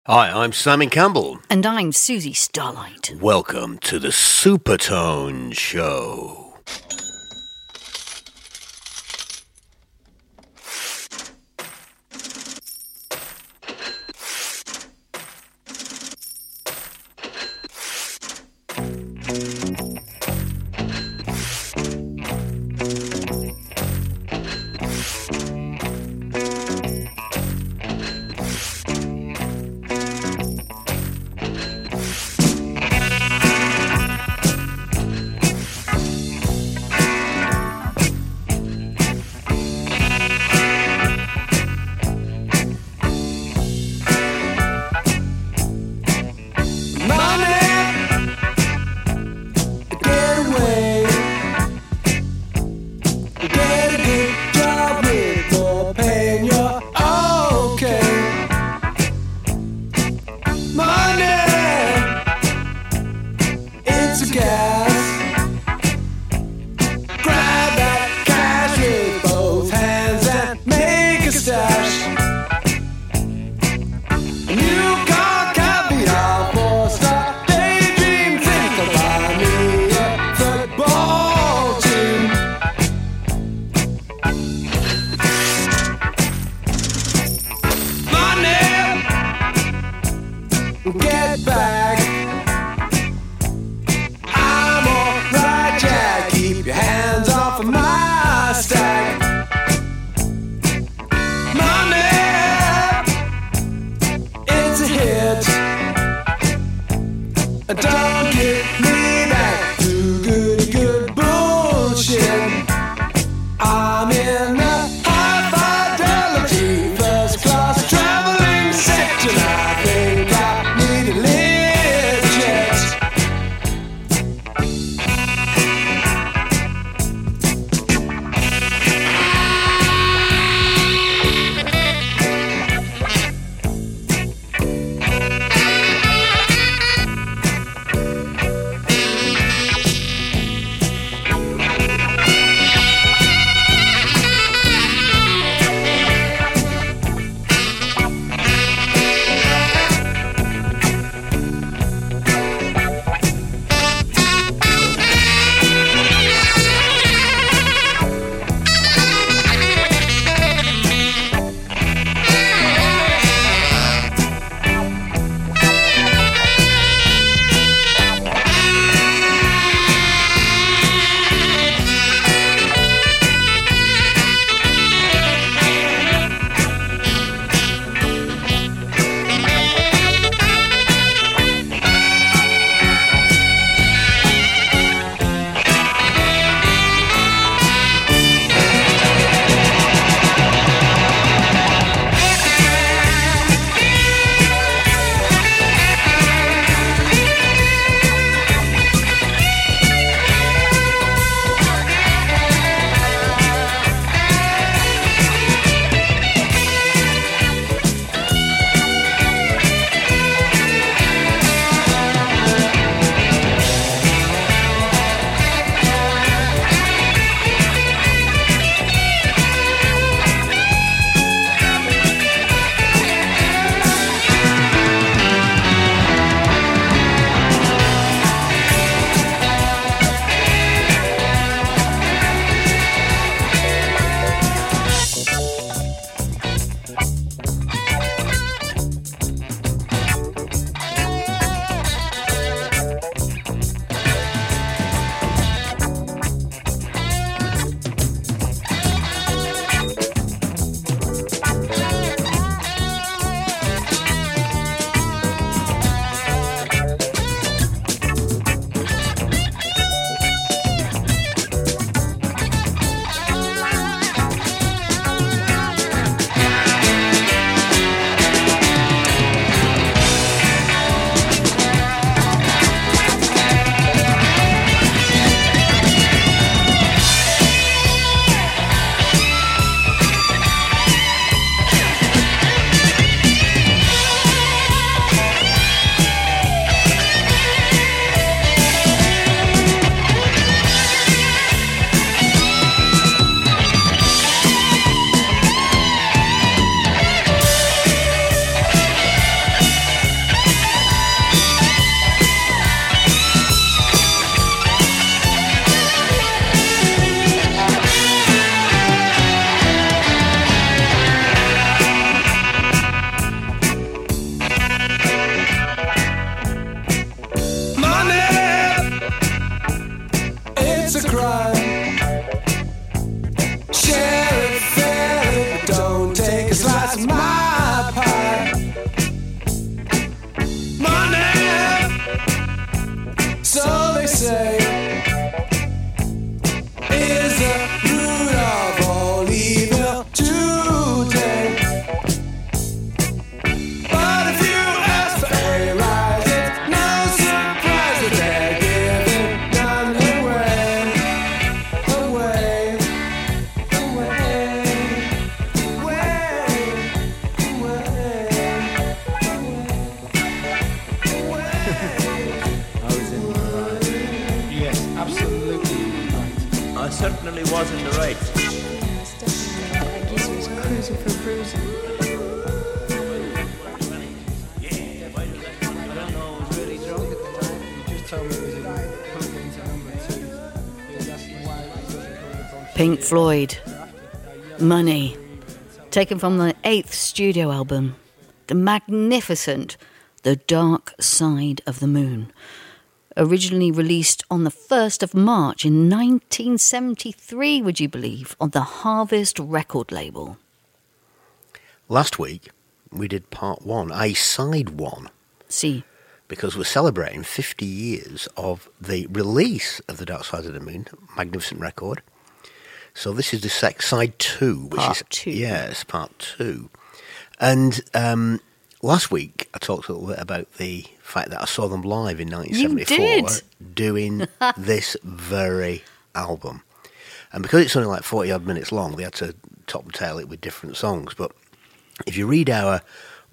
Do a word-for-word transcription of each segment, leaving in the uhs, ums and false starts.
Hi, I'm Simon Campbell. And I'm Susie Starlight. Welcome to the Supertone Show. Get back. I'm alright, Jack. Keep your hands off of my stack. Money, it's a hit. Don't get me back to good, good bullshit. I'm in the high fidelity first class traveling section. I think I need a legit. definitely was in the right. It's definitely like Geezer was cruising for bruising. I don't know, I was really drunk at the time. You just told me it was in put me into number two. He was asking why it wasn't called on Pink Floyd, Money, taken from the eighth studio album, the magnificent The Dark Side of the Moon, originally released on the first of March in nineteen seventy-three, would you believe, on the Harvest record label. Last week, we did part one, a side one, See, because we're celebrating fifty years of the release of The Dark Side of the Moon, magnificent record. So this is the sec- side two, which Part is two. yes, part two. And um, last week I talked a little bit about the fact that I saw them live in nineteen seventy-four did. doing this very album. And because it's only like forty odd minutes long, they had to top and tail it with different songs. But if you read our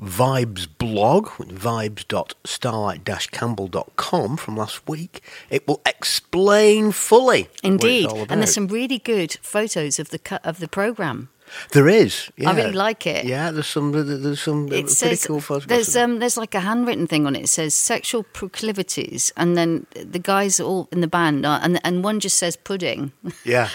Vibes blog, vibes dot starlight dash campbell dot com from last week, it will explain fully what indeed, it's all about. and there's some really good photos of the cut of the program. There is. Yeah. I really like it. Yeah, there's some. There's some It pretty says cool photographs. there's of it. um there's like a handwritten thing on it. It says sexual proclivities, and then the guys all in the band are, and and one just says pudding. Yeah,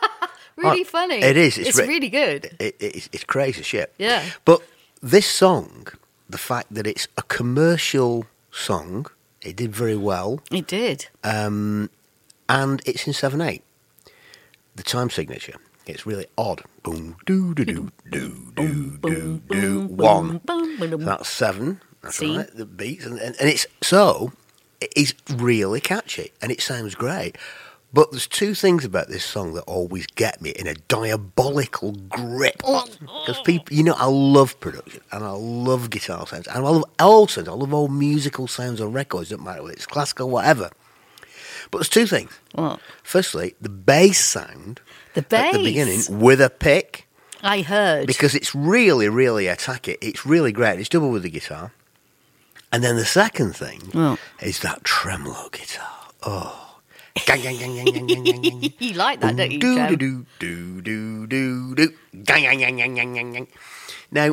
Really Oh, funny. it is. It's It's, re- really good. it, it, it's, it's crazy shit. Yeah. But this song, the fact that it's a commercial song, it did very well, It did. um, and it's in seven eight. The time signature. It's really odd. Boom, doo, doo, doo, doo, doo, doo, doo, one. So that's seven. That's See? right. The beats, and, and, and it's so it's really catchy and it sounds great. But there's two things about this song that always get me in a diabolical grip. Because people, you know, I love production and I love guitar sounds and I love all sounds. I love all musical sounds on records. Doesn't matter whether it's classical, whatever. But there's two things. What? Firstly, the bass sound The bass. at the beginning with a pick. I heard. Because it's really, really attack it. It's really great. It's double with the guitar. And then the second thing Well. is that tremolo guitar. Oh. Gang, gang, gang, gang, gang, gang, gang, gang. You like that, don't you, do, Joe? do, do, do, do, do. Gang, gang, gang, gang, gang, gang, gang. Now,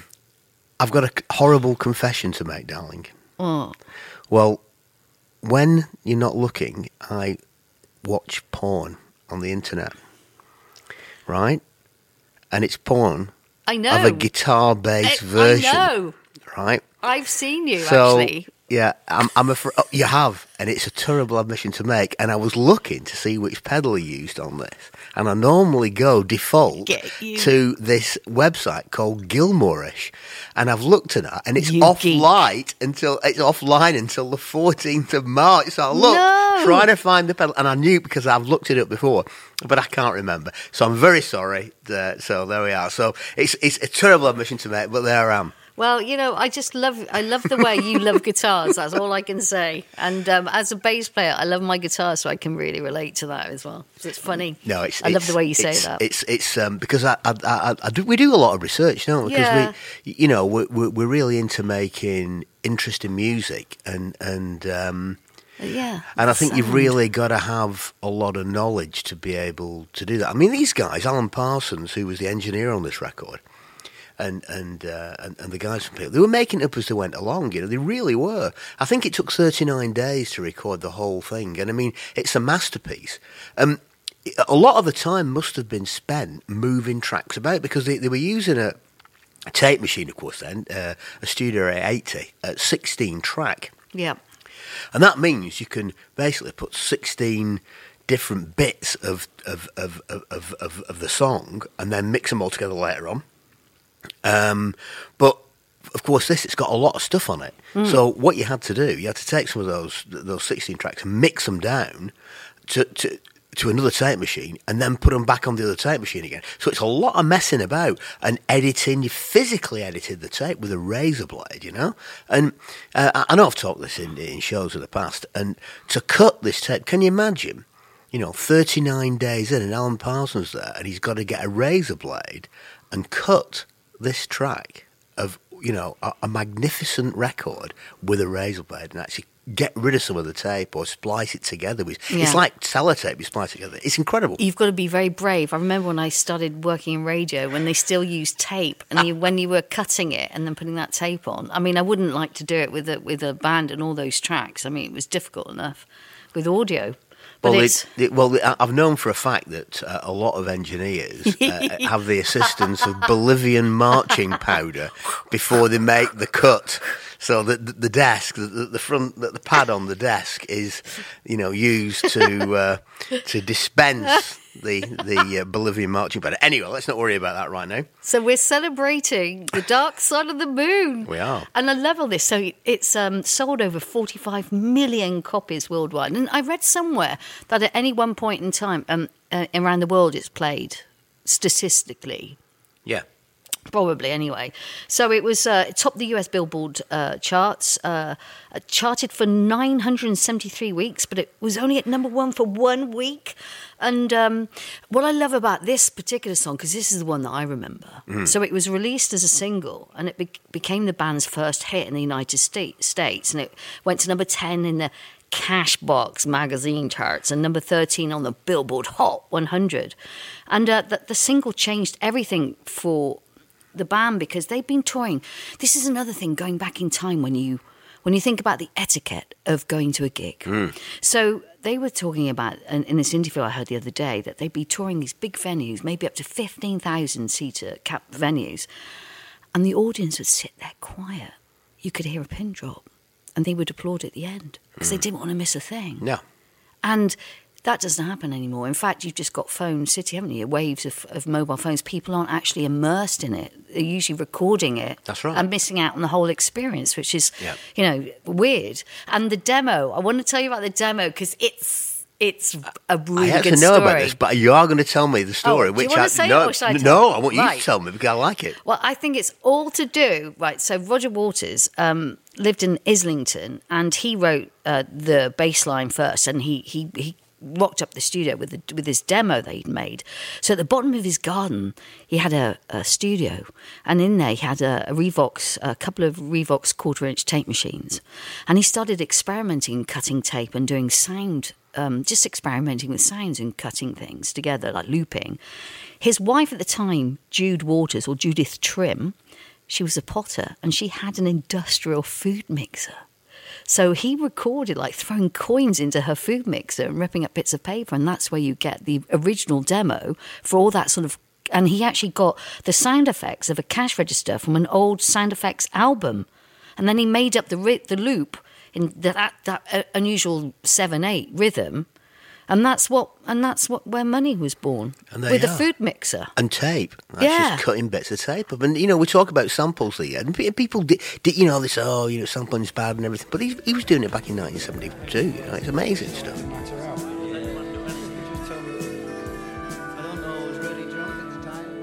I've got a horrible confession to make, darling. Oh. Well, when you're not looking, I watch porn on the internet. Right? And it's porn I know. of a guitar-based I- version. I know. Right? I've seen you, So, actually. yeah, I'm, I'm afraid oh, you have, and it's a terrible admission to make. And I was looking to see which pedal you used on this, and I normally go default Get you. to this website called Gilmoreish, and I've looked at that, and it's You off geek. light until it's offline until the fourteenth of March. So I looked, No. trying to find the pedal, and I knew because I've looked it up before, but I can't remember. So I'm very sorry. That, so there we are. So it's it's a terrible admission to make, but there I am. Well, you know, I just love, I love the way you love guitars. That's all I can say. And um, as a bass player, I love my guitar, so I can really relate to that as well. So it's funny. No, it's. I love it's- the way you say it's, that. It's it's um, because I, I, I, I do, we do a lot of research, don't we? Because Yeah. we, you know, we're, we're we're really into making interesting music, and and um, Yeah. and I think you've sound. really got to have a lot of knowledge to be able to do that. I mean, these guys, Alan Parsons, who was the engineer on this record, and and uh, and, and the guys from Peel, they were making it up as they went along. You know, they really were. I think it took thirty-nine days to record the whole thing, and I mean, it's a masterpiece. Um, a lot of the time must have been spent moving tracks about because they, they were using a, a tape machine, of course, then uh, a Studio A eighty at sixteen track. Yeah. And that means you can basically put sixteen different bits of of, of, of, of, of, of the song and then mix them all together later on. Um, but, of course, this, it's got a lot of stuff on it. Mm. So what you had to do, you had to take some of those those sixteen tracks and mix them down to... to to another tape machine and then put them back on the other tape machine again. So it's a lot of messing about and editing. You physically edited the tape with a razor blade, you know? And uh, I know I've talked this in, in shows in the past. And to cut this tape, can you imagine, you know, thirty-nine days in and Alan Parsons there and he's got to get a razor blade and cut this track of, you know, a, a magnificent record with a razor blade and actually get rid of some of the tape or splice it together with. Yeah. It's like sellotape. You splice it together. It's incredible. You've got to be very brave. I remember when I started working in radio, when they still used tape, and you, when you were cutting it and then putting that tape on. I mean, I wouldn't like to do it with a with a band and all those tracks. I mean, it was difficult enough with audio. But Well, it's, it, it, well, I- I've known for a fact that uh, a lot of engineers uh, have the assistance of Bolivian marching powder before they make the cut. So that the, the desk, the, the front, the, the pad on the desk is, you know, used to uh, to dispense the the uh, Bolivian marching powder. Anyway, let's not worry about that right now. so we're celebrating the dark side of the moon. We are. And I love all this. So it's um, sold over forty-five million copies worldwide. And I read somewhere that at any one point in time um, uh, around the world it's played statistically. Yeah. Probably, anyway. So it was uh, it topped the U S Billboard uh, charts, uh, uh, charted for nine hundred seventy-three weeks, but it was only at number one for one week. And um, what I love about this particular song, because this is the one that I remember, so it was released as a single, and it be- became the band's first hit in the United Sta- States, and it went to number ten in the Cashbox magazine charts and number thirteen on the Billboard Hot one hundred. And uh, the, the single changed everything for the band because they've been touring. This is another thing going back in time when you when you think about the etiquette of going to a gig. Mm. So they were talking about, in, in this interview I heard the other day, that they'd be touring these big venues, maybe up to fifteen thousand seater cap venues, and the audience would sit there quiet. You could hear a pin drop, and they would applaud at the end because they didn't want to miss a thing. No. And that doesn't happen anymore. In fact, you've just got Phone City, haven't you? Waves of, of mobile phones. People aren't actually immersed in it. They're usually recording it. That's right. And missing out on the whole experience, which is, Yeah. you know, weird. And the demo, I want to tell you about the demo because it's it's a really I good actually know story. about this, but you are going to tell me the story. Oh, do you which wanna I, say it no, or should I no, tell you? I want you Right. to tell me because I like it. Well, I think it's all to do, right, so Roger Waters um, lived in Islington and he wrote uh, the bass line first and he, he, he rocked up the studio with the, with this demo that he'd made. So at the bottom of his garden, he had a, a studio and in there he had a, a Revox, a couple of Revox quarter-inch tape machines. And he started experimenting, cutting tape and doing sound, um, just experimenting with sounds and cutting things together, like looping. His wife at the time, Jude Waters, or Judith Trim, she was a potter and she had an industrial food mixer. So he recorded like throwing coins into her food mixer and ripping up bits of paper, and that's where you get the original demo for all that sort of. And he actually got the sound effects of a cash register from an old sound effects album, and then he made up the ri- the loop in that that uh, unusual seven eight rhythm, and that's what and that's what where Money was born And there with you a are. food mixer. And tape. That's Yeah. just cutting bits of tape up. And, you know, we talk about samples here. And pe- people did, did, you know, this, oh, you know, sampling's bad and everything. But he, he was doing it back in nineteen seventy-two, you know. It's amazing stuff. I don't know, I was really drunk at the time.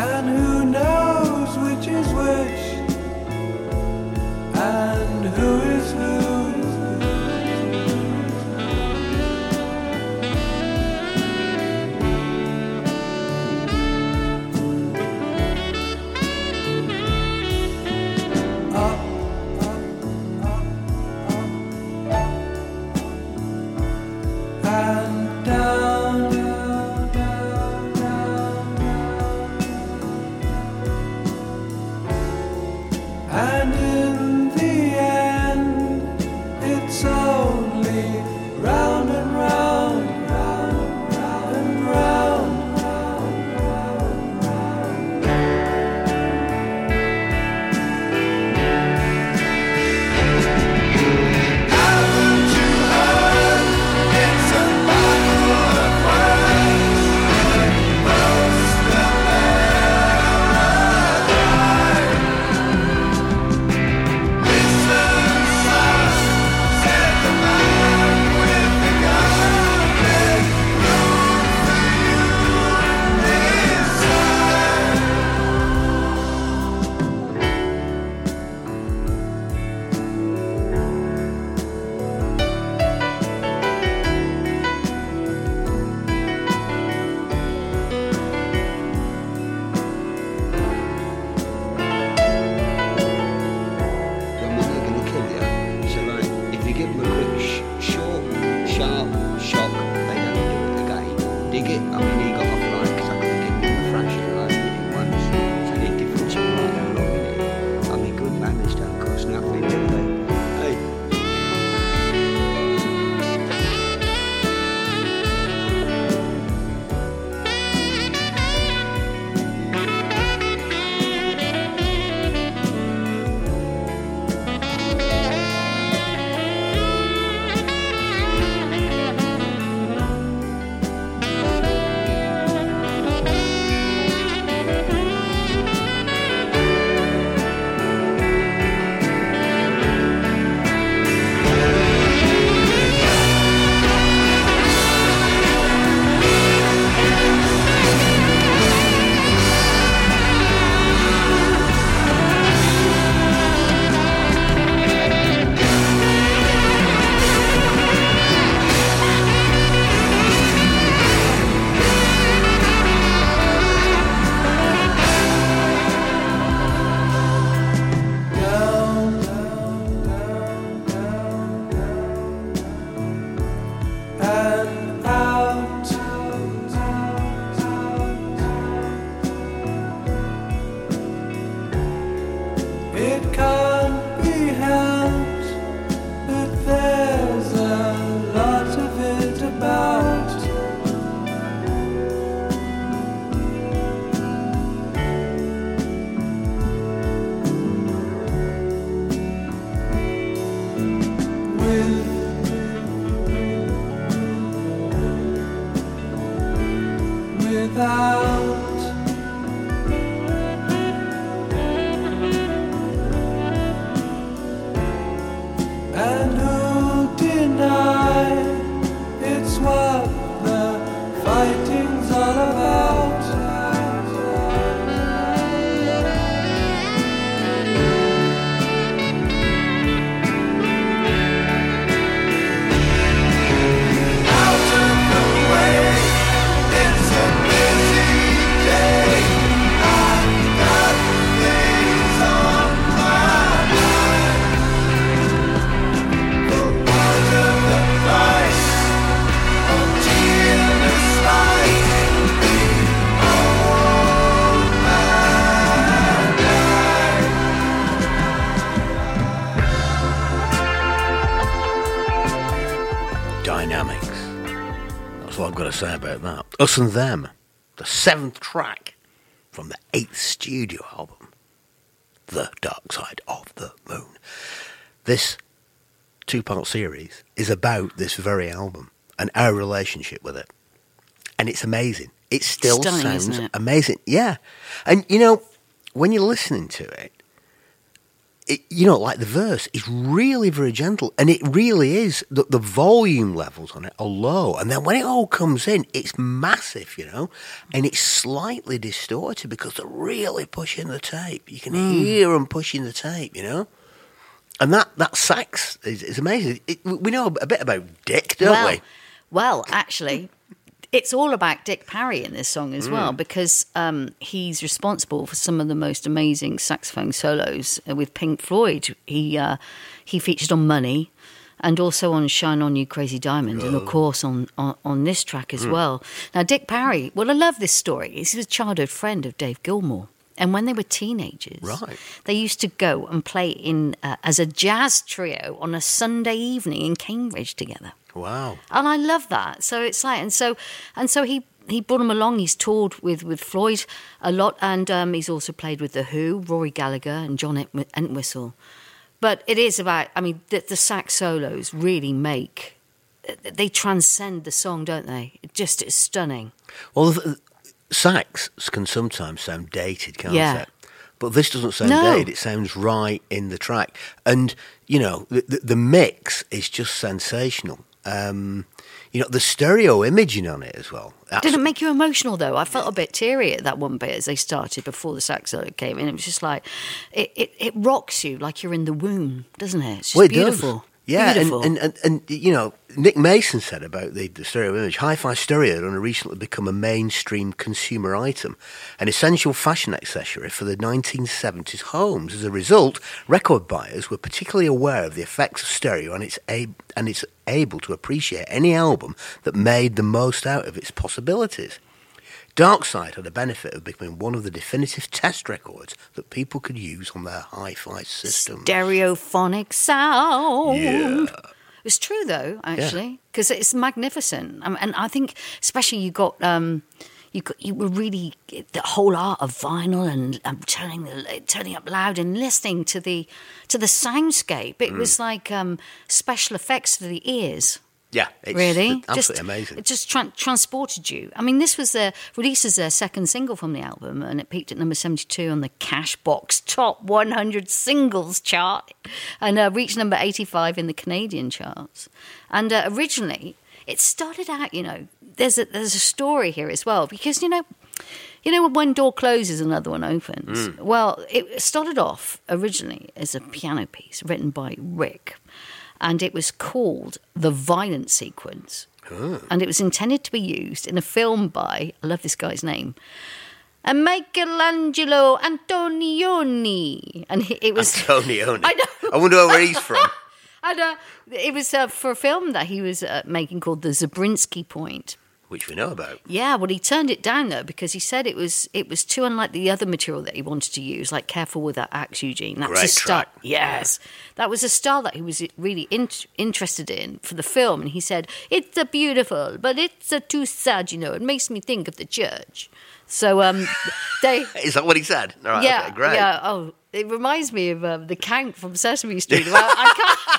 And who knows which is which? And who is who? And down, down, down, down, down. And in the end, it's only round and round, round, round and round, round, round, round. Haven't you heard? It's a battle of words. Most of them are alive. Listen, son, said the man with the gun. There's room for you inside. When they're going to kill you. So, like, if you give them a quick, sh- short, sharp shock, they don't do it again. Dig it? I mean, he got off like, because I could have given him a thrashing, like, hit him once. It's only a difference of like how long it is. I mean, good manners don't cost nothing, do they? Hey. Down, down, down, down, down, and out, out, out, out. It can't be helped that there's a lot of it about. With without and who deny it's what the fighting's all about. Out of the way, it's a busy day. I've got things on my mind. For part of the price of tea in the slice, the old man died. Dynamics. That's what I've got to say about that. Us and Them, the seventh track from the eighth studio album, The Dark Side of the Moon. This two-part series is about this very album and our relationship with it. And it's amazing. It still Stunning, sounds isn't it? amazing. Yeah. And, you know, when you're listening to it, it, you know, like the verse is really very gentle, and it really is. The, the volume levels on it are low, and then when it all comes in, it's massive, you know, and it's slightly distorted because they're really pushing the tape. You can Mm. hear them pushing the tape, you know, and that that sax is, is amazing. It, we know a bit about Dick, don't well, we? well, actually, it's all about Dick Parry in this song as well, because um, he's responsible for some of the most amazing saxophone solos with Pink Floyd. He uh, he featured on Money, and also on Shine On You Crazy Diamond, and of course on, on, on this track as well. Now, Dick Parry, well, I love this story. He's a childhood friend of Dave Gilmour. And when they were teenagers, Right. they used to go and play in uh, as a jazz trio on a Sunday evening in Cambridge together. Wow. And I love that. So it's like, and so, and so he, he brought him along. He's toured with, with Floyd a lot, and um, he's also played with The Who, Rory Gallagher, and John Ent- Entwistle. But it is about, I mean, the, the sax solos really make, they transcend the song, don't they? It just is stunning. Well, the, sax can sometimes sound dated, can't Yeah. it? But this doesn't sound No. dated. It sounds right in the track. And, you know, the, the, the mix is just sensational. Um, you know, the stereo imaging on it as well. That's- Didn't it make you emotional, though? I felt a bit teary at that one bit as they started before the sax solo came in. It was just like, it, it, it rocks you like you're in the womb, doesn't it? It's just Well, it beautiful. does. Yeah, Beautiful. and, and, and, and, you know, Nick Mason said about the, the stereo image, hi-fi stereo had only recently become a mainstream consumer item, an essential fashion accessory for the nineteen seventies homes. As a result, record buyers were particularly aware of the effects of stereo, and it's, ab- and it's able to appreciate any album that made the most out of its possibilities. Darkside had the benefit of becoming one of the definitive test records that people could use on their hi-fi system. Stereophonic sound. Yeah. It's true, though, actually, because it's magnificent. Um, and I think, especially, you got, um, you got, you were really, the whole art of vinyl and um, turning, the, turning up loud and listening to the, to the soundscape. It was like um, special effects for the ears. Yeah, it's Really? absolutely just, amazing. It just tra- transported you. I mean, this was their released as their second single from the album, and it peaked at number seventy-two on the Cashbox Top one hundred Singles chart, and uh, reached number eighty-five in the Canadian charts. And uh, originally, it started out, you know, there's a, there's a story here as well, because, you know, you know, when one door closes, another one opens. Well, it started off originally as a piano piece written by Rick, and it was called The Violent Sequence. And it was intended to be used in a film by, I love this guy's name, uh, Michelangelo Antonioni. And he- it was... Antonioni. I know. I wonder where he's from. And, uh, it was uh, for a film that he was uh, making called The Zabrinsky Point. Which we know about. Yeah, well, he turned it down, though, because he said it was it was too unlike the other material that he wanted to use, like Careful with That Axe, Eugene. That was Great a style. track. Yes. That was a style that he was really in- interested in for the film. And he said, it's a beautiful, but it's a too sad, you know. It makes me think of the church. So um, they... Is that what he said? All right, yeah, okay, great. yeah. Oh, it reminds me of um, the Count from Sesame Street. Well, I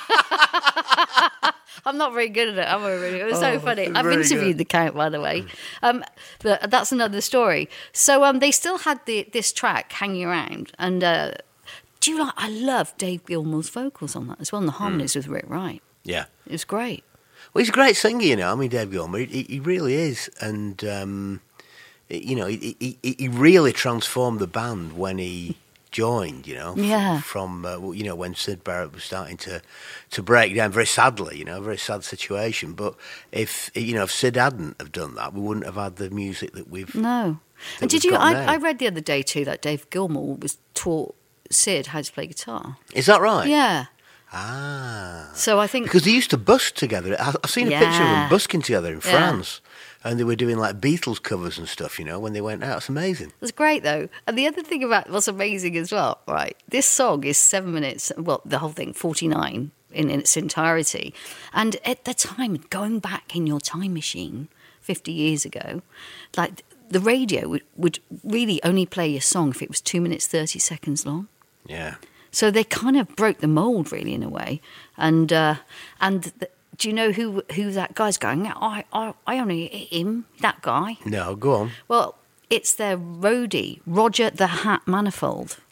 can't... I'm not very good at it. I'm not really. It was so funny. I've very interviewed good. the Count, by the way. Um, but that's another story. So um, they still had the, this track hanging around, and uh, do you like? I love Dave Gilmour's vocals on that as well, and the harmonies with Rick Wright. Yeah. It was great. Well, he's a great singer, you know. I mean, Dave Gilmour, he, he really is. And, um, you know, he, he, he really transformed the band when he joined, you know. f- Yeah. From, uh, well, you know, when Sid Barrett was starting to, to break down, very sadly, you know, very sad situation. But if, you know, if Sid hadn't have done that, we wouldn't have had the music that we've... No. that And did we've you? got now. I, I read the other day too that Dave Gilmour was taught Sid how to play guitar. Is that right? Yeah. Ah. So I think Because they used to busk together. I- I've seen a picture of Yeah. them busking together in Yeah. France. And they were doing like Beatles covers and stuff, you know, when they went out. It's amazing. It's great, though. And the other thing about what's amazing as well, right? This song is seven minutes, well, the whole thing, forty-nine in, in its entirety. And at the time, going back in your time machine fifty years ago, like the radio would, would really only play a song if it was two minutes, thirty seconds long. Yeah. So they kind of broke the mould, really, in a way. And uh, and the, do you know who who that guy's going? I, I, I only hit him, that guy. No, go on. Well, it's their roadie, Roger the Hat Manifold.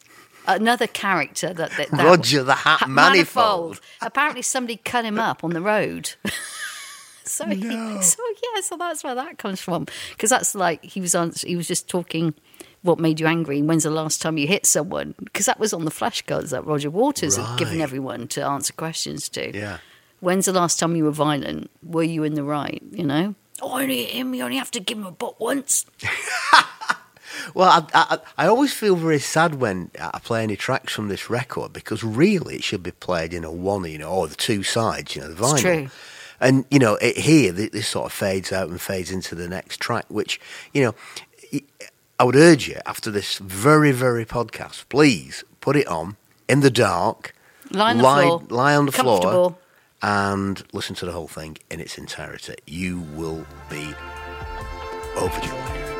Another character that, that, that Roger the Hat Ha- Manifold. Apparently, somebody cut him up on the road. so, he, No. so yeah, so that's where that comes from. Because that's like he was on. He was just talking. What made you angry? And when's the last time you hit someone? Because that was on the flashcards that Roger Waters had given Right. everyone to answer questions to. Yeah. When's the last time you were violent? Were you in the right? You know. Oh, I only hit him. You only have to give him a butt once. Well, I, I, I always feel very sad when I play any tracks from this record because really it should be played in a one, you know, or the two sides, you know, the vinyl. It's true. And, you know, it, here, th- this sort of fades out and fades into the next track, which, you know, y- I would urge you, after this very, very podcast, please put it on in the dark, Lie on the lie, floor. lie on the floor, Comfortable. and listen to the whole thing in its entirety. You will be overjoyed.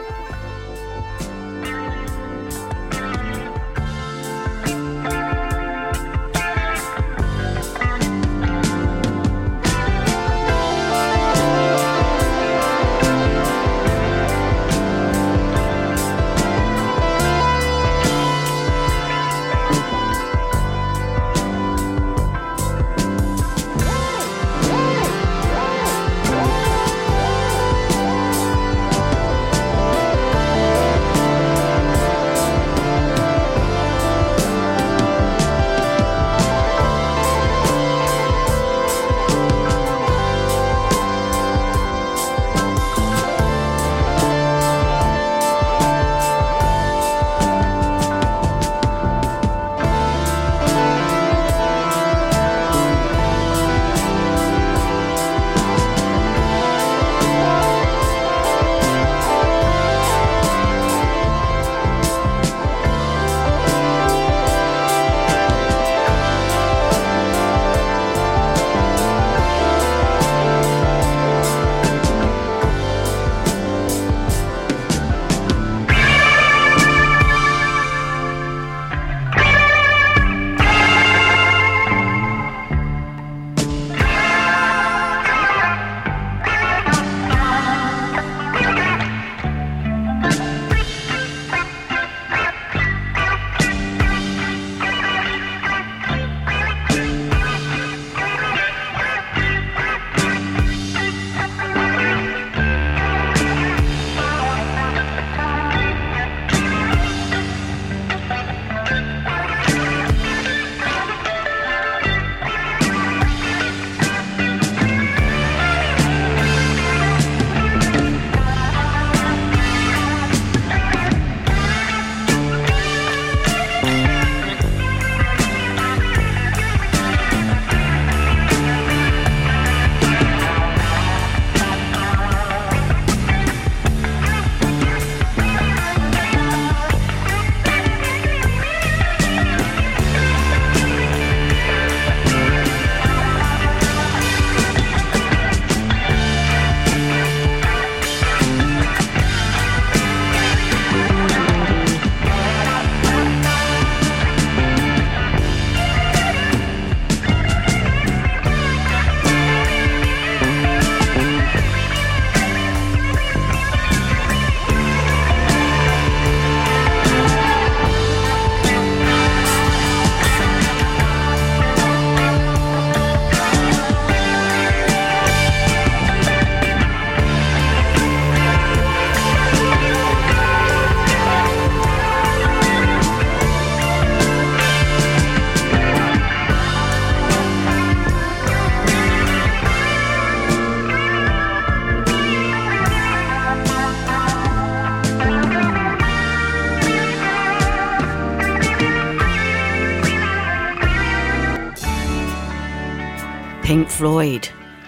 Pink Floyd.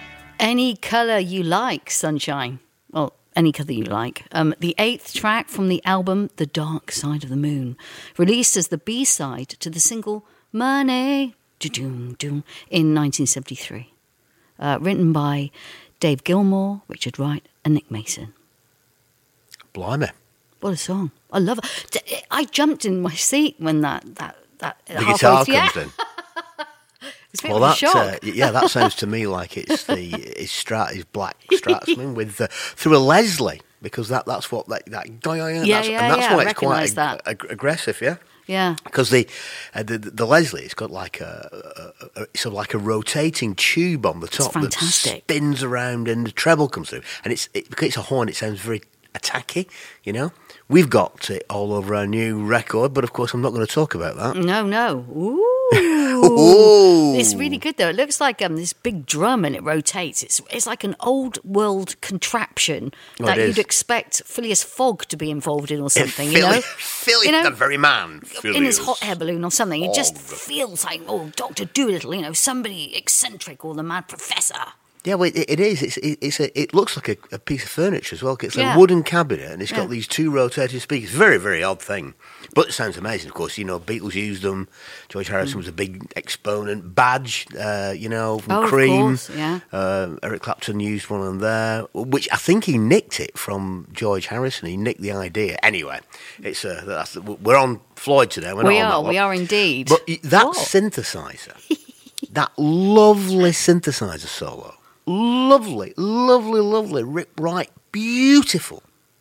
Any Colour You Like, Sunshine. Well, any colour you like. Um, the eighth track from the album The Dark Side of the Moon, released as the B-side to the single Money in nineteen seventy-three. Uh, written by Dave Gilmour, Richard Wright and Nick Mason. Blimey. What a song. I love it. I jumped in my seat when that... that, that The guitar comes in. It's a bit Well, of a that shock. uh, yeah, that sounds to me like it's the his strat, his black Stratsman with the, through a Leslie, because that that's what that that Yeah, that's, yeah, and that's yeah, why I it's quite recognise that. ag- aggressive, yeah. Yeah. Because the, uh, the the Leslie, it's got like a, a, a sort of like a rotating tube on the top that fantastic. spins around and the treble comes through. And it's it, because it's a horn, it sounds very attacky, you know. We've got it all over our new record, but of course I'm not going to talk about that. No, no. Ooh. Ooh. It's really good though. It looks like um, this big drum and it rotates. It's it's like an old world contraption Oh, that it you'd is. expect Phileas Fogg to be involved in or something, you Philly, know? Philly, You know, the very man. in his Phileas. hot air balloon or something. It just Fogg. feels like, oh, Doctor Dolittle, you know, somebody eccentric or the mad professor. Yeah, well, it, it is. It's, it, it's a, it looks like a, a piece of furniture as well. It's Yeah. a wooden cabinet, and it's got Yeah. these two rotating speakers. Very, very odd thing, but it sounds amazing. Of course, you know, Beatles used them. George Harrison was a big exponent. Badge, uh, you know, from Oh, of Cream. course, yeah. Uh, Eric Clapton used one of them there, which I think he nicked it from George Harrison. He nicked the idea. Anyway, it's uh, that's, we're on Floyd today. We're We not on are, that we one. are indeed. But that What? synthesizer, that lovely synthesizer solo. Lovely, lovely, lovely, Rip Wright, beautiful.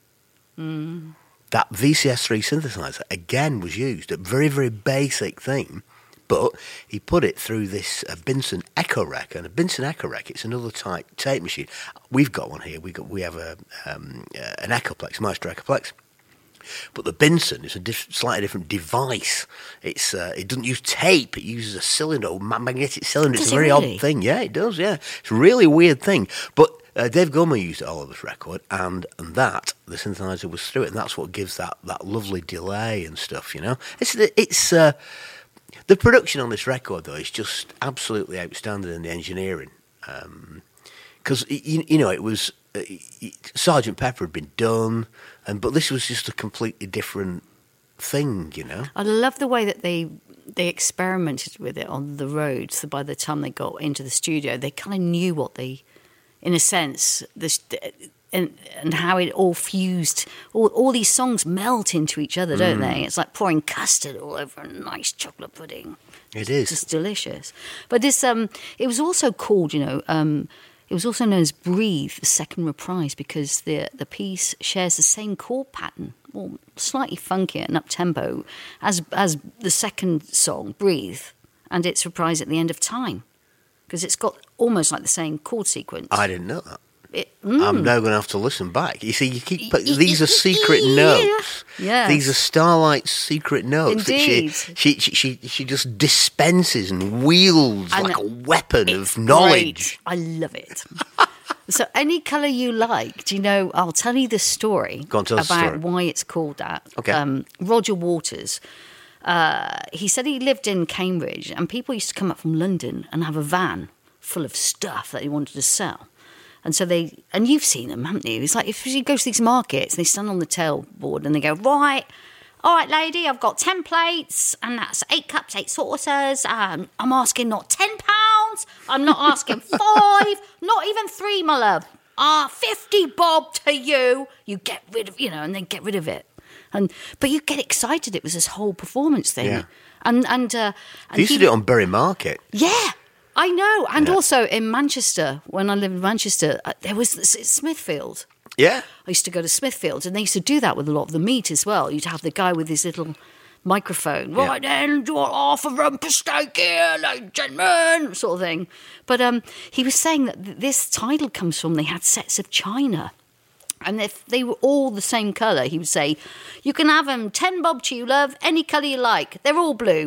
Mm. That V C S three synthesizer again was used, a very, very basic thing, but he put it through this uh, Binson Echo Rec, and a Binson Echo Rec, it's another type tape machine. We've got one here. We got we have a um, uh, an Echoplex, Maestro Echoplex. But the Binson is a diff- slightly different device. It's uh, it doesn't use tape. It uses a cylinder, a magnetic cylinder. Does it's a it very really? odd thing. Yeah, it does. Yeah, it's a really weird thing. But uh, Dave Gilmour used it all over this record, and, and that the synthesizer was through it, and that's what gives that, that lovely delay and stuff. You know, it's it's uh, the production on this record though is just absolutely outstanding in the engineering. Because you, you know it was. Uh, Sergeant Pepper had been done, and but this was just a completely different thing, you know. I love the way that they they experimented with it on the road. So by the time they got into the studio, they kind of knew what they, in a sense, this and and how it all fused. All all these songs melt into each other, don't they? It's like pouring custard all over a nice chocolate pudding. It is. It's delicious. But this, um, it was also called, you know. Um, It was also known as Breathe, the second reprise, because the the piece shares the same chord pattern, well, slightly funkier and up-tempo, as as the second song, Breathe, and it's reprised at the end of Time, because it's got almost like the same chord sequence. I didn't know that. It, mm. I'm now going to have to listen back. You see, you keep but these are secret notes. Yes. These are Starlight's secret notes. Indeed. That she, she she she just dispenses and wields And like a weapon It's of knowledge. great. I love it. So, Any Colour You Like, do you know, I'll tell you the story Go on, tell us the about story. why it's called that. Okay. Um, Roger Waters, uh, he said he lived in Cambridge and people used to come up from London and have a van full of stuff that he wanted to sell. And so they, and you've seen them, haven't you? It's like if you go to these markets, they stand on the tailboard and they go, right, all right, lady, I've got ten plates and that's eight cups, eight saucers. Um, I'm asking not ten pounds. I'm not asking five, not even three, my love. Ah, fifty bob to you. You get rid of, you know, and then get rid of it. And but you get excited. It was this whole performance thing. Yeah. And and uh, and They used he- to do it on Bury Market. yeah, I know. And Yeah. also in Manchester, when I lived in Manchester, uh, there was this, Smithfield. Yeah. I used to go to Smithfield, and they used to do that with a lot of the meat as well. You'd have the guy with his little microphone. Yeah. Right then, do you want half a rump steak here, ladies and gentlemen, sort of thing. But um, he was saying that th- this title comes from they had sets of china. And if they were all the same colour, he would say, you can have them ten bob to you, love, any colour you like. They're all blue.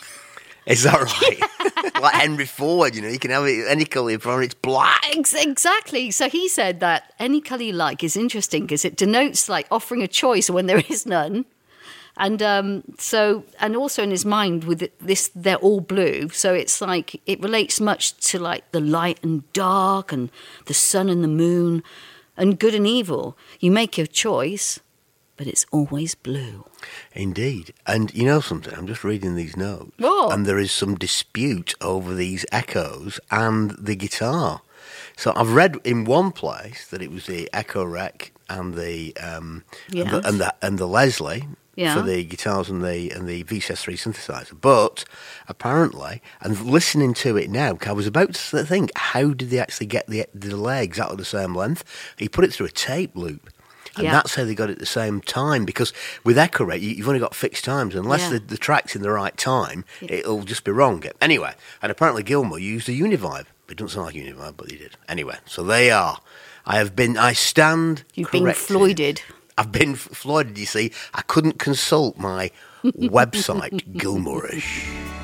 Is that right? Like Henry Ford, you know, you can have it any colour you prefer, it's black. Ex- Exactly. So he said that any colour you like is interesting because it denotes like offering a choice when there is none. And um, so, and also in his mind with it, this, they're all blue. So it's like, it relates much to like the light and dark and the sun and the moon and good and evil. You make your choice, but it's always blue. Indeed. And you know something? I'm just reading these notes. What? And there is some dispute over these echoes and the guitar. So I've read in one place that it was the Echo Rec and the um, Yes. and, the, and the and the Leslie Yeah. for the guitars and the and the V C S three synthesizer. But apparently, and listening to it now, I was about to think, how did they actually get the the delay exactly the same length? He put it through a tape loop. And Yeah. that's how they got it at the same time, because with Echo Rate, you, you've only got fixed times. Unless Yeah. the, the track's in the right time, Yeah. it'll just be wrong. Anyway, and apparently Gilmour used a Univibe. It doesn't sound like Univibe, but he did. Anyway, so they are. I have been, I stand You've been corrected. Floyded. I've been f- Floyded, you see. I couldn't consult my website, Gilmourish.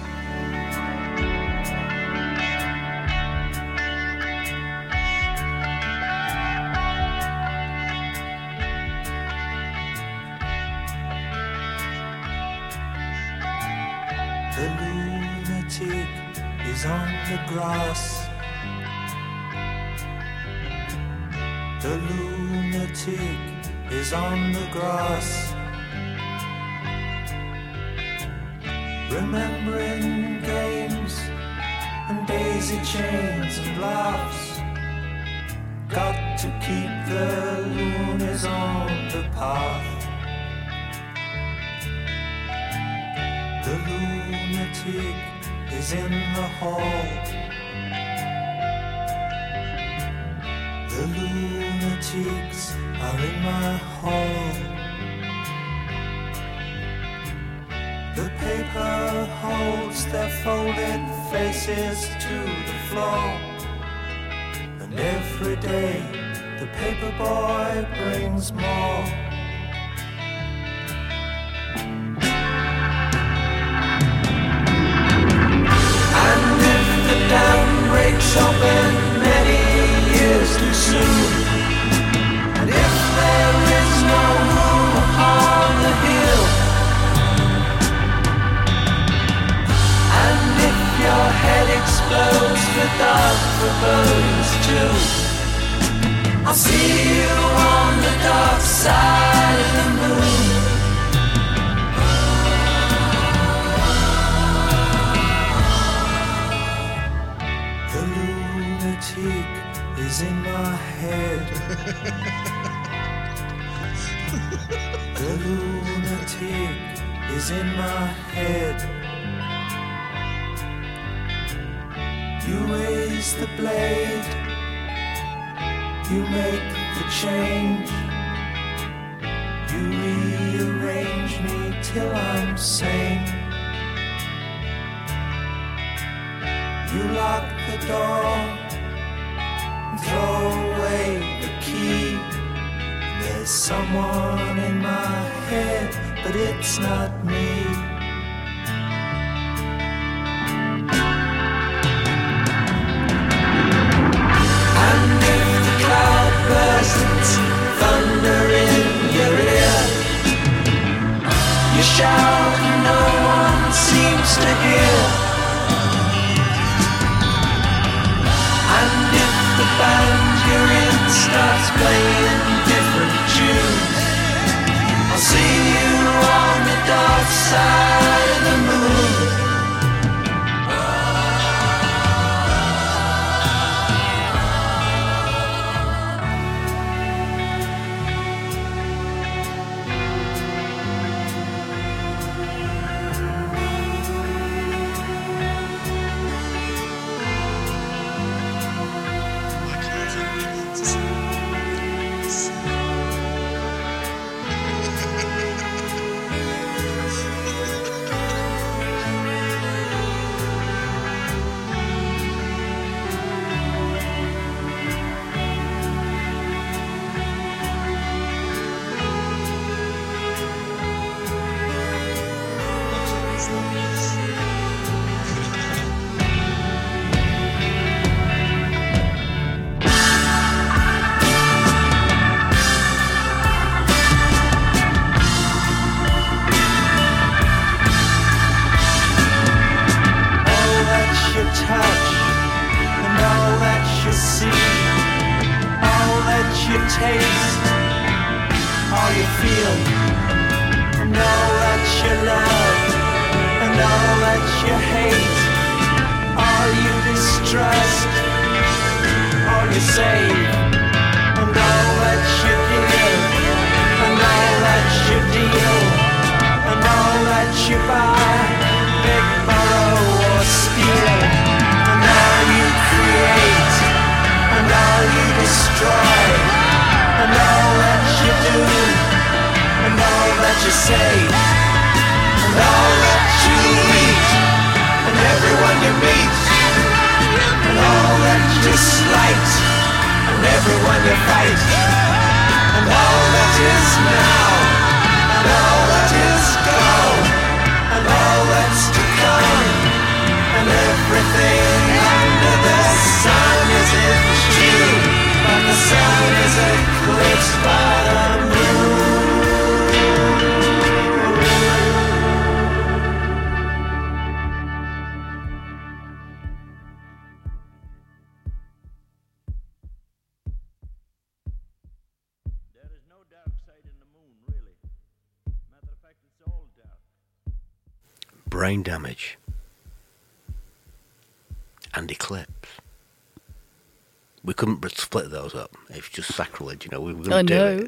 The lunatic is on the grass. The lunatic is on the grass. Remembering games and daisy chains and laughs. Got to keep the loonies on the path. The lunatic is in the hall. The lunatics are in my hall. The paper holds their folded faces to the floor. And every day the paper boy brings more. And if the dam breaks open many years too soon, and if there is no room upon the hill, and if your head explodes without forebodings too, I'll see you on the dark side of the moon. The lunatic is in my head. The lunatic is in my head. You raise the blade, you make the change, you rearrange me till I'm sane. You lock the door and throw away the key. There's someone in my head, but it's not me. And if the cloud bursts, thunder in your ear, you shout and no one seems to hear. And if the band you're in starts playing different tunes, I'll see you on the dark side of the moon. Taste all you feel, and all that you love, and all that you hate, all you distrust, all you save, and all that you give, and all that you deal, and all that you buy, beg, borrow or steal, and all you create, and all you destroy, and all that you do that you say, and all that you eat, and everyone you meet, and all that you slight, and everyone you fight, and all that is now, and all that is gone, and all that's to come, and everything under the sun is in June, but the sun is eclipsed by the moon. There is no dark side in the moon, really. Matter of fact, it's all dark. Brain Damage and Eclipse. We couldn't split those up. It's just sacrilege, you know. We were I going to do know. it.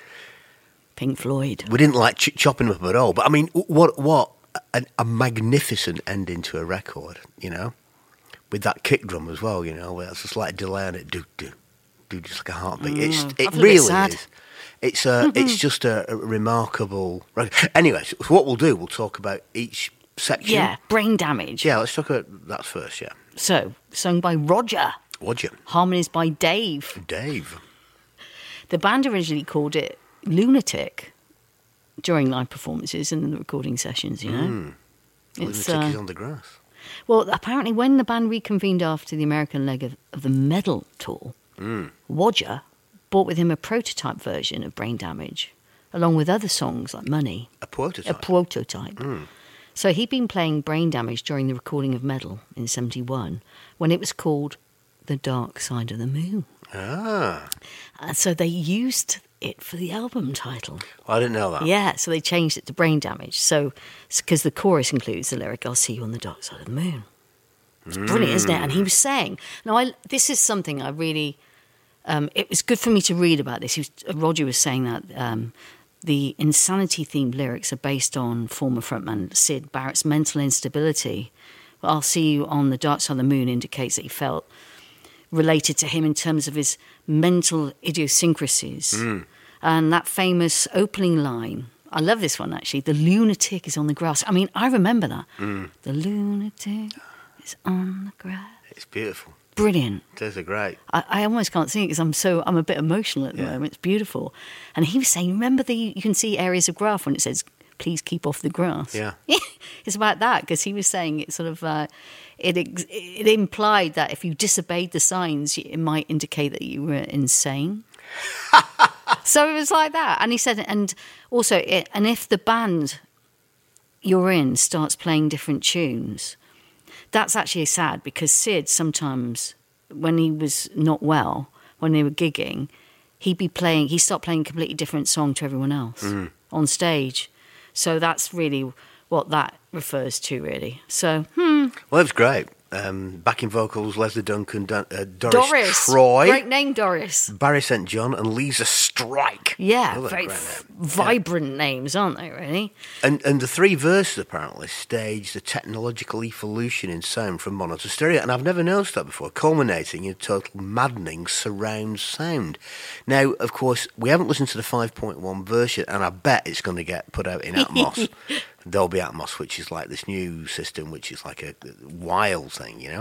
Pink Floyd. We didn't like ch- chopping them up at all. But I mean, what what a, a magnificent ending to a record, you know, with that kick drum as well, you know, where it's a slight delay on it, do do do, just like a heartbeat. Mm, it's I it feel a bit really sad. is. It's a it's just a, a remarkable record. Anyway, so what we'll do, we'll talk about each section. Yeah, Brain Damage. Yeah, let's talk about that first. Yeah, So, sung by Roger. would you, Harmonies by Dave. Dave? The band originally called it Lunatic during live performances and in the recording sessions, you know. Mm. It's, Lunatic is uh, on the grass. well, apparently when the band reconvened after the American leg of, of the Medal tour, Mm. Roger brought with him a prototype version of Brain Damage, along with other songs like Money, A prototype. a prototype. Mm. So he'd been playing Brain Damage during the recording of Medal in seventy-one, when it was called The Dark Side of the Moon. Ah, And so they used it for the album title. I didn't know that. Yeah, so they changed it to Brain Damage. So, because the chorus includes the lyric, I'll see you on the dark side of the moon. It's brilliant, isn't it? And he was saying, now I, this is something I really, um, it was good for me to read about this. He was, Roger was saying that um, the insanity-themed lyrics are based on former frontman Sid Barrett's mental instability. I'll see you on the dark side of the moon indicates that he felt related to him in terms of his mental idiosyncrasies. Mm. And that famous opening line, I love this one actually, the lunatic is on the grass. I mean, I remember that. Mm. The lunatic is on the grass. It's beautiful. Brilliant. Those are great. I, I almost can't sing it because I'm so I'm a bit emotional at the Yeah. moment. It's beautiful. And he was saying, remember the you can see areas of grass when it says, please keep off the grass. Yeah. It's about that because he was saying it sort of uh, it ex- it implied that if you disobeyed the signs, it might indicate that you were insane. So it was like that, and he said, and also, it, and if the band you're in starts playing different tunes, that's actually sad because Sid sometimes, when he was not well, when they were gigging, he'd be playing, he'd start playing a completely different song to everyone else Mm. on stage. So that's really what that refers to, really. So, hmm. Well, it was great. Um, backing vocals, Leslie Duncan, Dun- uh, Doris, Doris. Troy, Great name, Doris. Barry Saint John, and Lisa Strike. Yeah, Oh, they're very great f- names. vibrant names, aren't they, really? And and the three verses apparently staged a technological evolution in sound from mono to stereo, and I've never noticed that before, culminating in total maddening surround sound. Now, of course, we haven't listened to the five point one version, and I bet it's going to get put out in Atmos, Dolby Atmos, which is like this new system, which is like a wild thing, you know.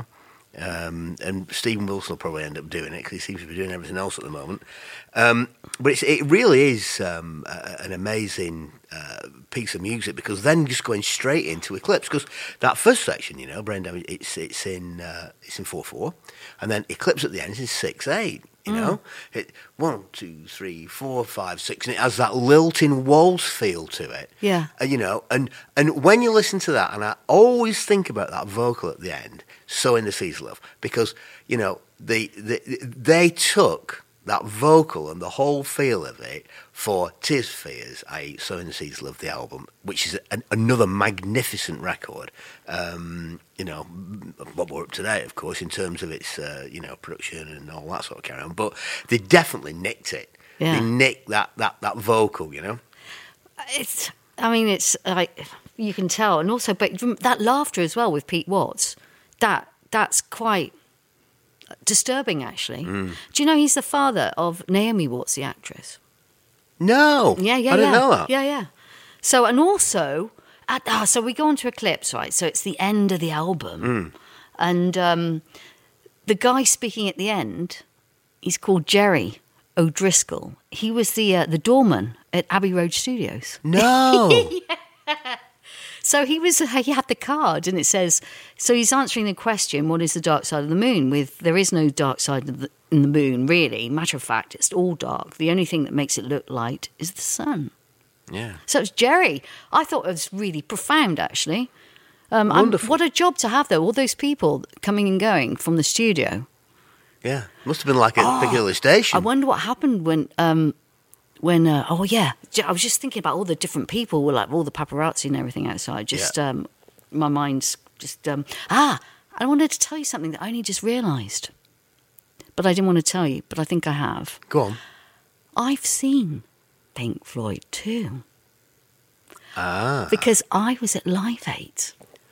Um, and Stephen Wilson will probably end up doing it because he seems to be doing everything else at the moment. Um, but it's, it really is um, a, an amazing uh, piece of music because then just going straight into Eclipse, because that first section, you know, Brain Damage, it's it's in uh, it's in four four, and then Eclipse at the end is in six eight. You know, it one, two, three, four, five, six, and it has that lilting waltz feel to it. Yeah. And, you know, and and when you listen to that, and I always think about that vocal at the end, "So in the Seas of Love," because you know they they, they took that vocal and the whole feel of it for Tears for Fears, that is. So in the Seas of Love, the album, which is an, another magnificent record. Um, you know, what we're up to date, of course, in terms of its, uh, you know, production and all that sort of carry on. But they definitely nicked it. Yeah. They nicked that, that, that vocal, you know. It's, I mean, it's like, you can tell. And also, but that laughter as well with Pete Watts, that that's quite disturbing, actually. Mm. Do you know he's the father of Naomi Watts, the actress? No, Yeah, yeah, I didn't yeah. know that. Yeah, yeah. So, and also, at, ah, so we go on to Eclipse, right? So it's the end of the album. Mm. And um, the guy speaking at the end, he's called Jerry O'Driscoll. He was the uh, the doorman at Abbey Road Studios. No. So he was. He had the card, and it says. So he's answering the question: "What is the dark side of the moon?" With there is no dark side of the, in the moon, really. Matter of fact, it's all dark. The only thing that makes it look light is the sun. Yeah. So it's Jerry. I thought it was really profound, actually. Um, I'm- Wonderful. what a job to have, though. All those people coming and going from the studio. Yeah. Must have been like a Piccadilly station. I wonder what happened when. Um, When uh, oh yeah, J- I was just thinking about all the different people, with like all the paparazzi and everything outside. Just Yeah. um, my mind's just um, ah. I wanted to tell you something that I only just realised, but I didn't want to tell you. But I think I have. Go on. I've seen Pink Floyd too, Ah. because I was at Live Aid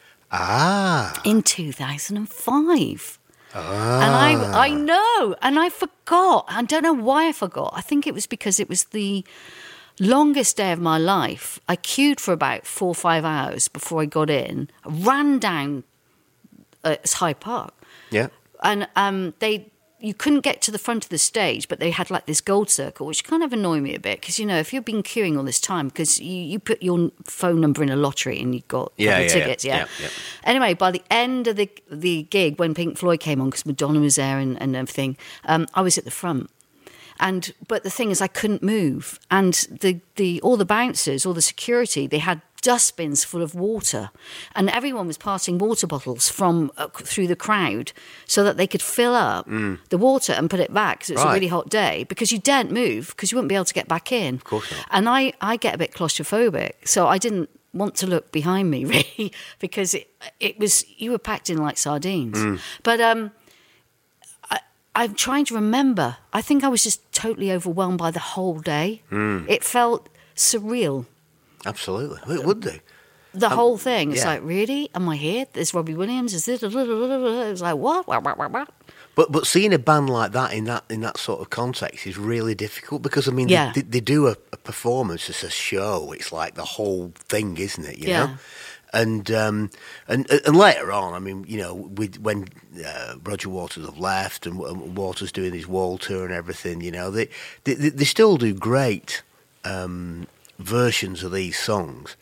Ah. in two thousand five. Ah. And I, I know, and I forgot. I don't know why I forgot. I think it was because it was the longest day of my life. I queued for about four or five hours before I got in. Ran down uh, it's Hyde Park, Yeah. and um, they you couldn't get to the front of the stage, but they had like this gold circle, which kind of annoyed me a bit because you know if you've been queuing all this time because you, you put your phone number in a lottery and you got a Yeah, couple of yeah, yeah. tickets, yeah. Yeah, yeah. Anyway, by the end of the the gig, when Pink Floyd came on, because Madonna was there and, and everything, um, I was at the front. And but the thing is, I couldn't move, and the, the all the bouncers, all the security, they had dustbins full of water, and everyone was passing water bottles from uh, through the crowd so that they could fill up the water and put it back because it was a Right. really hot day. Because you daren't move because you wouldn't be able to get back in. Of course not. And I I get a bit claustrophobic, so I didn't want to look behind me really because it it was you were packed in like sardines. But um. I'm trying to remember. I think I was just totally overwhelmed by the whole day. It felt surreal. Absolutely. Well, it would do. The whole thing. It's yeah. like, really? Am I here? There's Robbie Williams. Is this? It was like, what? What? What? What? What? But but seeing a band like that in that in that sort of context is really difficult because I mean Yeah. they, they do a, a performance, it's a show. It's like the whole thing, isn't it? You Yeah. know. And um, and and later on, I mean, you know, with, when uh, Roger Waters have left and, and Waters doing his wall tour and everything, you know, they they, they still do great um, versions of these songs.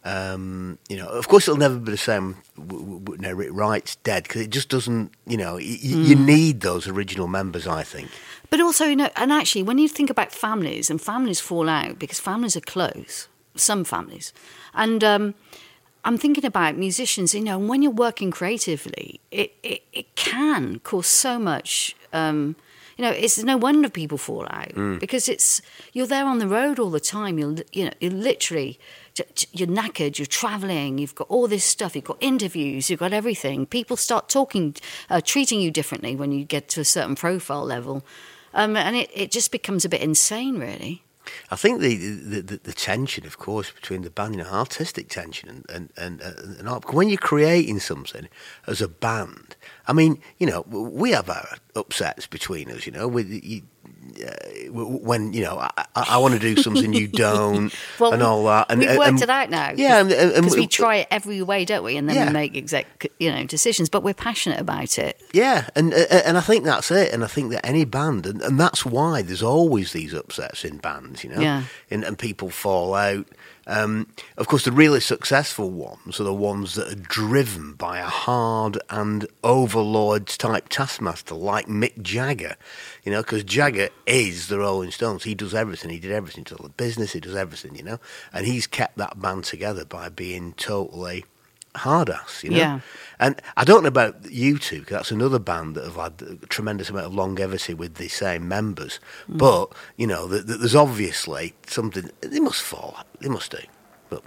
Um, you know, of course, it'll never be the same. w- w- Now Rick Wright's dead because it just doesn't. You know, y- y- you need those original members, I think. But also, you know, and actually, when you think about families, and families fall out because families are close, some families. And um, I'm thinking about musicians, you know, and when you're working creatively, it, it, it can cause so much. Um, you know, it's no wonder people fall out because it's you're there on the road all the time. You're, you know, you're literally you're knackered. You're traveling. You've got all this stuff. You've got interviews. You've got everything. People start talking, uh, treating you differently when you get to a certain profile level, um, and it, it just becomes a bit insane, really. I think the the, the the tension, of course, between the band, you know, artistic tension and and and, and, and art. When you're creating something as a band, I mean, you know, we have our upsets between us. You know, with you, uh, when you know, I, I, I want to do something you don't, Well, and all that. And, we've and- worked and- it out now. Yeah, and- and- because we and- try it every way, don't we? And then Yeah. we make exact, you know, decisions. But we're passionate about it. Yeah, and and I think that's it. And I think that any band, and, and that's why there's always these upsets in bands, you know, Yeah. and, and people fall out. Um, of course, the really successful ones are the ones that are driven by a hard and overlord type taskmaster like Mick Jagger, you know, because Jagger is the Rolling Stones. He does everything. He did everything to the business. He does everything, you know, and he's kept that band together by being totally hard ass, you know. Yeah. And I don't know about U two, because that's another band that have had a tremendous amount of longevity with the same members. Mm. But, you know, th- th- there's obviously something, they must fall, they must do. But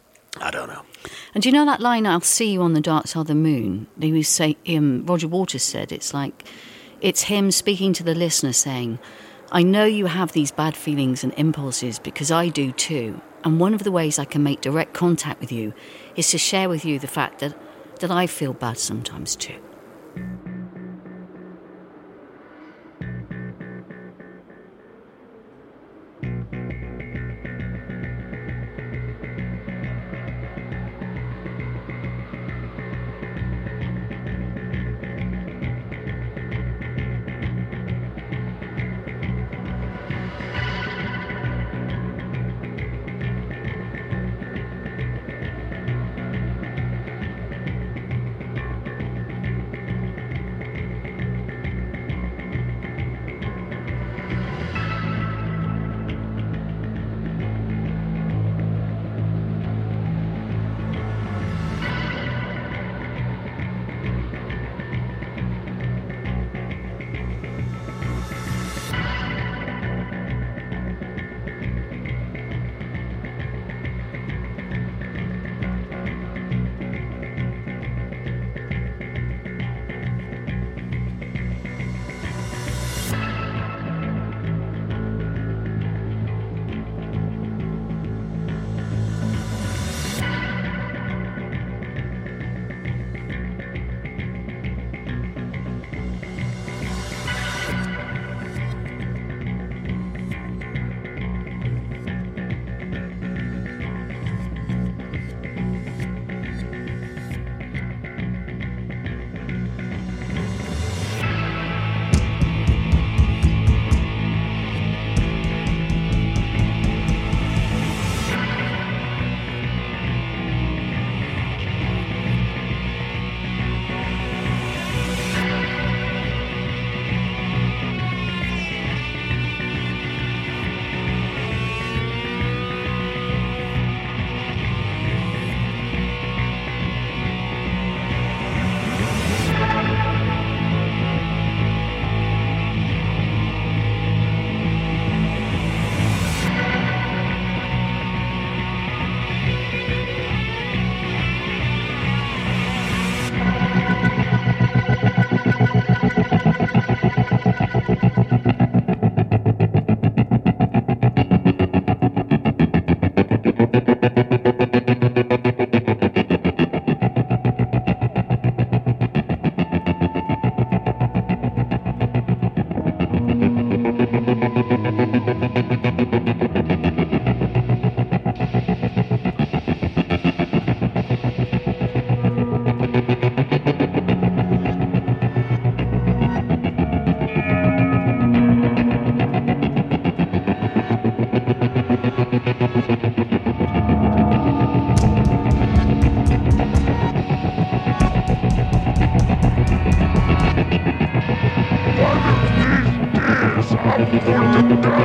I don't know. And do you know that line, I'll see you on the dark side of the moon? They was say, um, Roger Waters said, it's like, it's him speaking to the listener saying, I know you have these bad feelings and impulses because I do too. And one of the ways I can make direct contact with you is to share with you the fact that, that I feel bad sometimes too.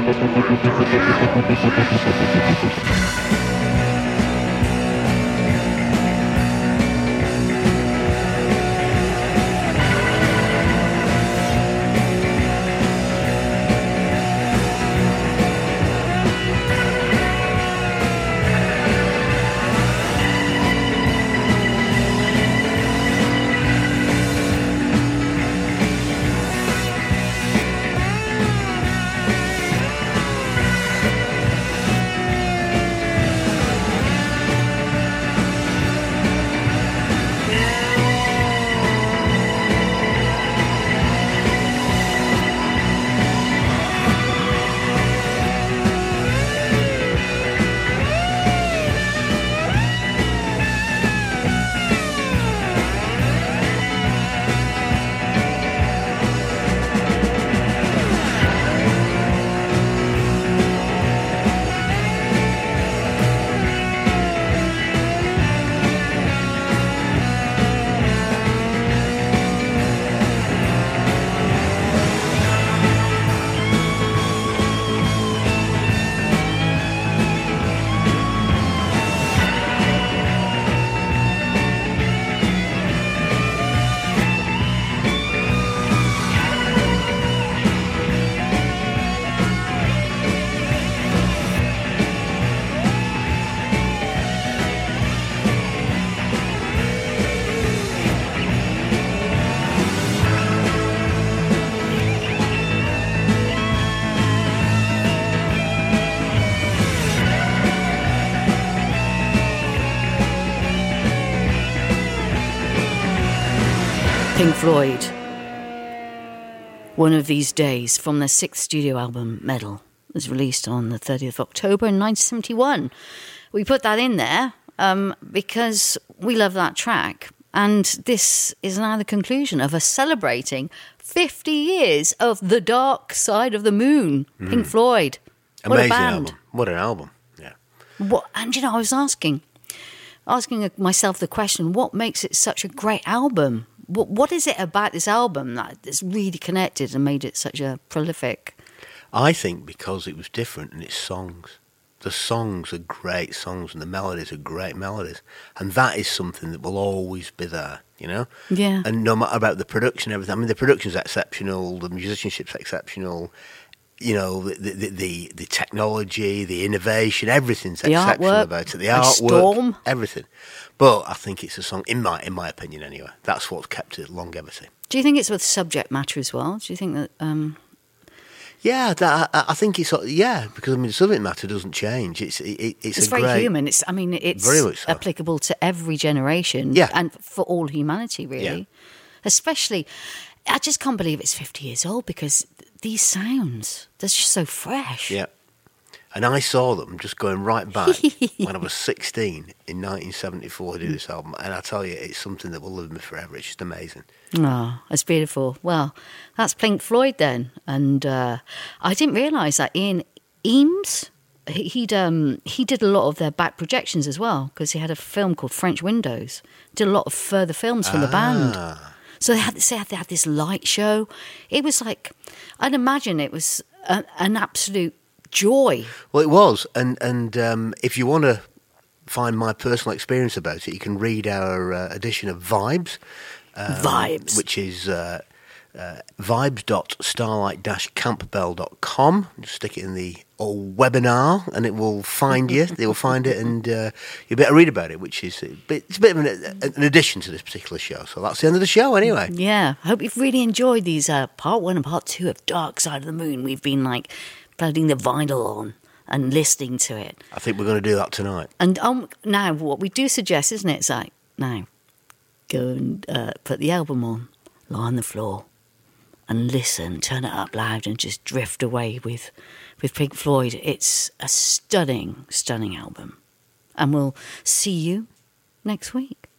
Pink Floyd, One of These Days, from their sixth studio album, Medal, was released on the thirtieth of October in nineteen seventy-one. We put that in there um, because we love that track, and this is now the conclusion of us celebrating fifty years of The Dark Side of the Moon, mm. Pink Floyd. What Amazing a band. album. What an album, yeah. What, and, you know, I was asking, asking myself the question, what makes it such a great album? What, what is it about this album that's really connected and made it such a prolific? I think because it was different in its songs. The songs are great songs and the melodies are great melodies. And that is something that will always be there, you know? Yeah. And no matter about the production and everything, I mean, the production's exceptional, the musicianship's exceptional, you know, the the, the, the technology, the innovation, everything's the exceptional artwork, about it. The like artwork, Storm. Everything. But I think it's a song, in my in my opinion anyway, that's what's kept it longevity. Do you think it's with subject matter as well? Do you think that... Um... Yeah, that, I, I think it's, yeah, because I mean, the subject matter doesn't change. It's it, it's, It's a very great, human. It's, I mean, it's very much so. applicable to every generation, Yeah. and for all humanity, really. Yeah. Especially, I just can't believe it's fifty years old because these sounds, they're just so fresh. Yeah. And I saw them just going right back when I was sixteen in nineteen seventy-four to do this album. And I tell you, it's something that will live with me forever. It's just amazing. Oh, that's beautiful. Well, that's Pink Floyd then. And uh, I didn't realise that Ian Eames, he, he'd, um, he did a lot of their back projections as well, because he had a film called French Windows. Did a lot of further films from the band. Ah. So they had, they had, they had this light show. It was like, I'd imagine it was a, an absolute joy. Well, it was. And, and um, if you want to find my personal experience about it, you can read our uh, edition of Vibes. Um, Vibes. Which is uh, uh, vibes dot starlight dash campbell dot com. Just stick it in the old webinar and it will find you. They will find it and uh, you better read about it, which is a bit, it's a bit of an, an addition to this particular show. So that's the end of the show anyway. Yeah. I hope you've really enjoyed these uh, part one and part two of Dark Side of the Moon. We've been like putting the vinyl on and listening to it. I think we're going to do that tonight. And um, now what we do suggest, isn't it? It's like, now, go and uh, put the album on, lie on the floor and listen, turn it up loud and just drift away with, with Pink Floyd. It's a stunning, stunning album. And we'll see you next week.